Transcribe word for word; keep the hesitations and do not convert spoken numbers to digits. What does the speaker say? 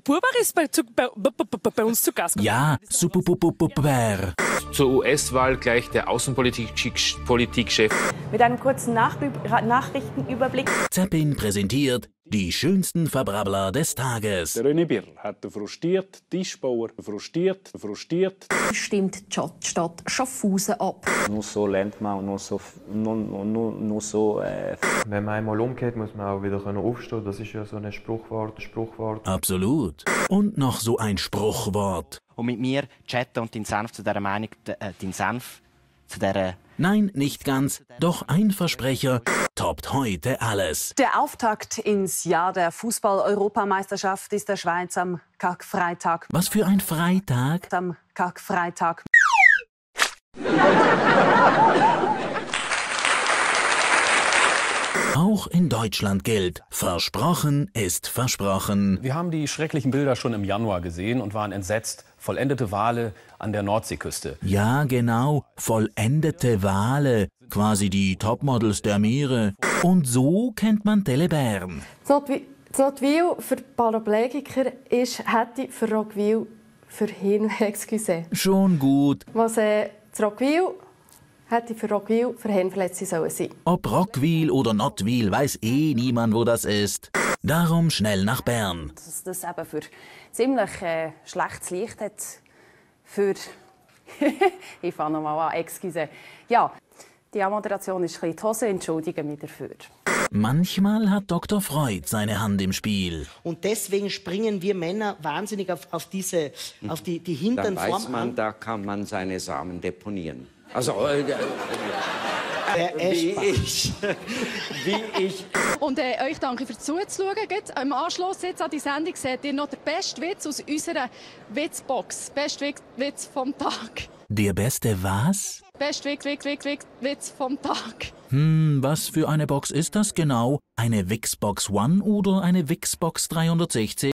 Purbar ist bei, zu, bei, bei uns zu Gast. Ja, super. Zur U S-Wahl gleich der Außenpolitikchef. Mit einem kurzen Nach Nachrichtenüberblick. Zappin präsentiert die schönsten Verbrabbler des Tages. Der René Birr hat den frustrierten Tischbauer frustriert, frustriert. Stimmt die Stadt Schaffhausen ab. Nur so lernt man und nur so, nur, nur, nur so äh Wenn man einmal umgeht, muss man auch wieder aufstehen. Das ist ja so ein Spruchwort, Spruchwort. Absolut. Und noch so ein Spruchwort. Und mit mir chatten und deinen Senf zu dieser Meinung, äh, deinen Senf zu dieser... Nein, nicht ganz. Doch ein Versprecher toppt heute alles. Der Auftakt ins Jahr der Fußball-Europameisterschaft ist der Schweiz am Karfreitag. Was für ein Freitag? Am Karfreitag. Auch in Deutschland gilt, versprochen ist versprochen. Wir haben die schrecklichen Bilder schon im Januar gesehen und waren entsetzt. Vollendete Wale an der Nordseeküste. Ja, genau, vollendete Wale, quasi die Topmodels der Meere. Und so kennt man Telebern. Zotwil für Paraplegiker ist, hätte für Roggwil für Hirn, excuse. Schon gut. Was äh, Roggwil hätte für Roggwil für Hirnverletzte sollen sein. Ob Roggwil oder Nottwil, weiß eh niemand, wo das ist. Darum schnell nach Bern. Dass das eben für ziemlich äh, schlechtes Licht hat. Für. Ich fange nochmal an, excuse. Ja, die Moderation ist ein bisschen die Hose, entschuldigen mich dafür. Manchmal hat Doktor Freud seine Hand im Spiel. Und deswegen springen wir Männer wahnsinnig auf, auf, diese, auf die, die Hintern Dann weiß vorn man, an. da kann man seine Samen deponieren. Also, äh, äh, wie ich, wie ich. Und äh, euch danke fürs Zuzuschauen. Im Anschluss jetzt an die Sendung seht ihr noch den besten Witz aus unserer Witzbox. Bester Witz vom Tag. Der beste was? Bester Witz, Witz, Witz, Witz, Witz vom Tag. Hm, was für eine Box ist das genau? Eine Wixbox One oder eine Wixbox dreihundertsechzig?